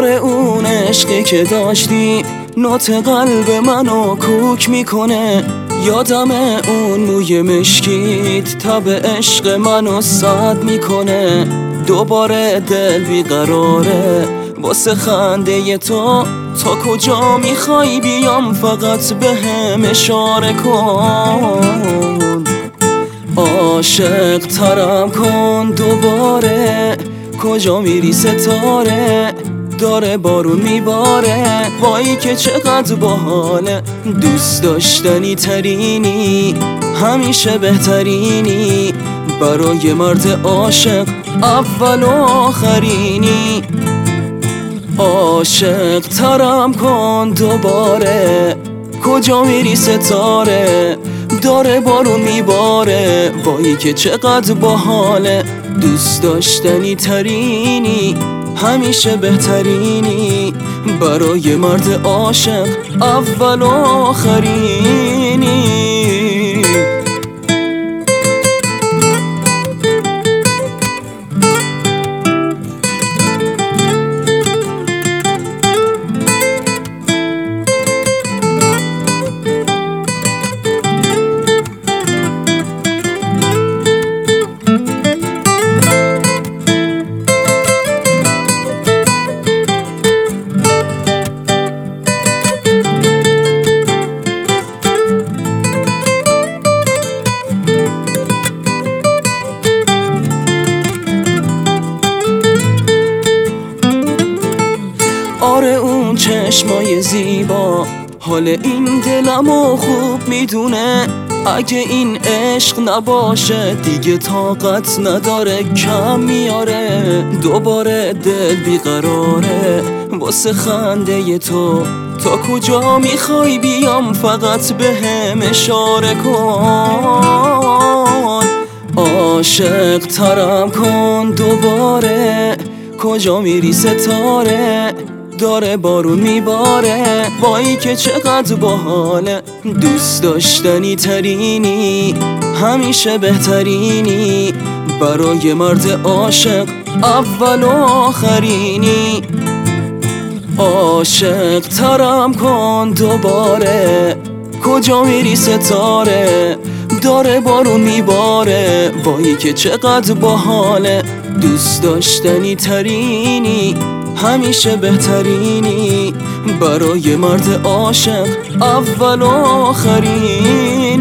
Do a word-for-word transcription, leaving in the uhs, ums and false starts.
آره اون عشقی که داشتی نوت قلب منو کوک میکنه. یادم اون موی مشکیت تب عشق منو سد میکنه. دوباره دل بیقراره واسه خنده تو. تا کجا میخوای بیام فقط بهم اشاره کن. عاشق ترم کن دوباره. کجا میری ستاره؟ داره بارون میباره. وای که چقدر باحاله. دوست داشتنی ترینی همیشه بهترینی. برای مرد عاشق اول و آخرینی. عاشق ترم کن دوباره. کجا میری ستاره؟ داره بارون میباره. وای که چقدر باحاله. دوست داشتنی ترینی همیشه بهترینی. برای مرد عاشق اول و آخرینی. آره اون چشمای زیبا حال این دلمو خوب میدونه. اگه این عشق نباشه دیگه طاقت نداره کم میاره. دوباره دل بیقراره واسه خنده تو. تا کجا میخوای بیام فقط بهم اشاره کن. عاشق ترم کن دوباره. کجا میری ستاره؟ داره بارون میباره. وای که چقدر باحاله. دوست داشتنی ترینی همیشه بهترینی. برای مرد عاشق اول و آخرینی. عاشق ترم کن دوباره. کجا میری ستاره؟ داره بارون میباره. وای که چقدر باحاله. دوست داشتنی ترینی همیشه بهترینی. برای مرد عاشق اول و آخرینی.